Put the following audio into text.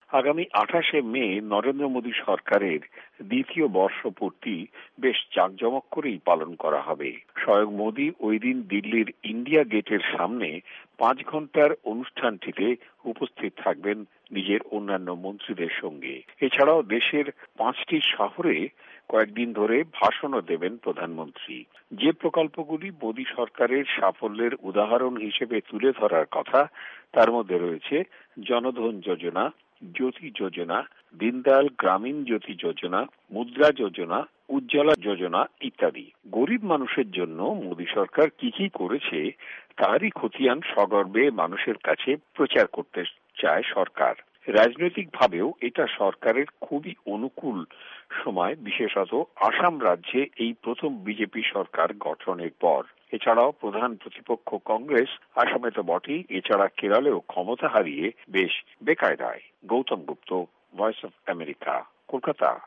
আগামী 28শে মে নরেন্দ্র মোদী সরকারের দ্বিতীয় বর্ষপূর্তি বেশ জাঁকজমক করেই পালন করা হবে। স্বয়ং মোদী ওই দিন দিল্লির ইন্ডিয়া গেটের সামনে 5 ঘন্টার অনুষ্ঠানটিতে উপস্থিত থাকবেন নিজের অন্যান্য মন্ত্রীদের সঙ্গে। এছাড়াও দেশের 5টি শহরে কয়েকদিন ধরে ভাষণও দেবেন প্রধানমন্ত্রী। যে প্রকল্পগুলি মোদী সরকারের সাফল্যের উদাহরণ হিসেবে তুলে ধরার কথা তার মধ্যে রয়েছে জনধন যোজনা, জ্যোতি যোজনা, দীনদয়াল গ্রামীণ জ্যোতি যোজনা, মুদ্রা যোজনা, উজ্জ্বলা যোজনা ইত্যাদি। গরিব মানুষের জন্য মোদী সরকার কি কি করেছে তারই খতিয়ান সগর্বে মানুষের কাছে প্রচার করতে চায় সরকার। রাজনৈতিকভাবেও এটা সরকারের খুবই অনুকূল সময়, বিশেষত আসাম রাজ্যে এই প্রথম বিজেপি সরকার গঠনের পর। এছাড়াও প্রধান প্রতিপক্ষ কংগ্রেস আসামে তো বটেই, এছাড়া কেরলেও ক্ষমতা হারিয়ে বেশ বেকায়দায়। Gautam Gupta, voice of America, Kolkata.